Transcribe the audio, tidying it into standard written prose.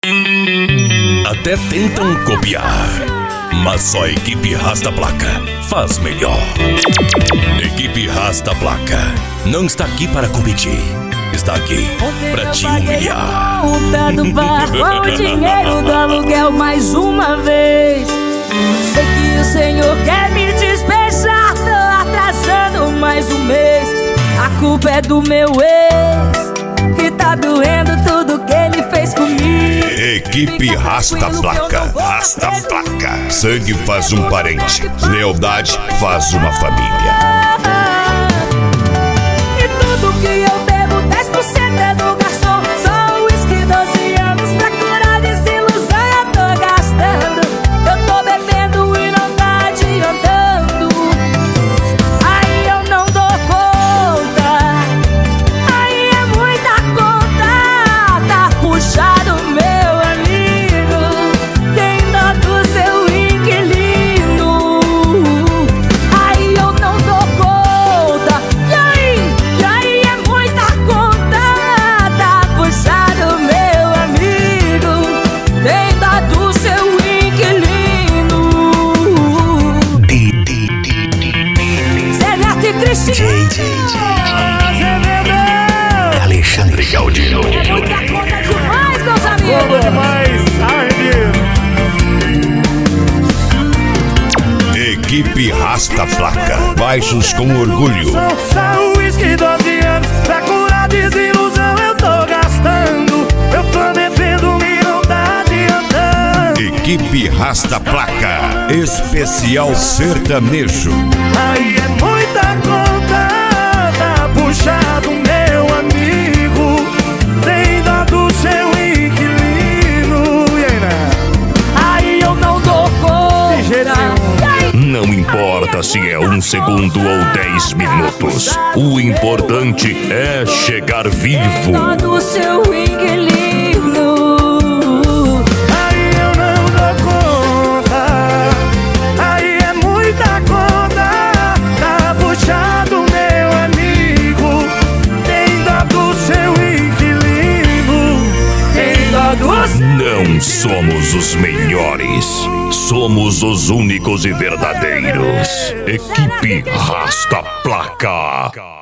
Até tentam copiar, mas só a equipe Rasta Placa faz melhor. Equipe Rasta Placa não está aqui para competir, está aqui para te humilhar. Conta do bar com o dinheiro do aluguel mais uma vez. Sei que o senhor quer me despejar, tô atrasando mais um mês. A culpa é do meu ex, que tá doendo tudo que ele fez comigo. Equipe Rasta Placa, Rasta Placa. Sangue faz um parente, lealdade faz uma família. E tudo que eu devo, 10% é do garçom. Só uísque, 12 anos pra curar desilusão eu tô gastando. Eu tô bebendo e não tá adiantando. Aí eu não dou conta, aí é muita conta. Tá puxado, meu amigo, tem dó do seu inquilino. Aí eu não dou conta, e aí é muita conta. Tá puxado, meu amigo, tem dó do seu inquilino. Zé Neto e Cristina, Alexandre Galdino. é muita conta demais, meus amigos. Equipe Rasta Placa, baixos com orgulho. Só uísque, 12 anos pra curar desilusão eu tô gastando. Eu tô bebendo e não tá adiantando. Equipe Rasta Placa, especial sertanejo. Aí é muita conta, tá puxado, meu amigo, tem dó do seu inquilino. E aí, né? Aí eu não dou conta. E aí? Não importa se é 1 segundo ou 10 minutos, o importante é chegar vivo. Dó do seu inquilino. Aí eu não dou conta, aí é muita conta, tá puxado, meu amigo, tem dó do seu inquilino, tem dó do seu. Não somos os melhores, somos os únicos e verdadeiros. Equipe Rasta Placa.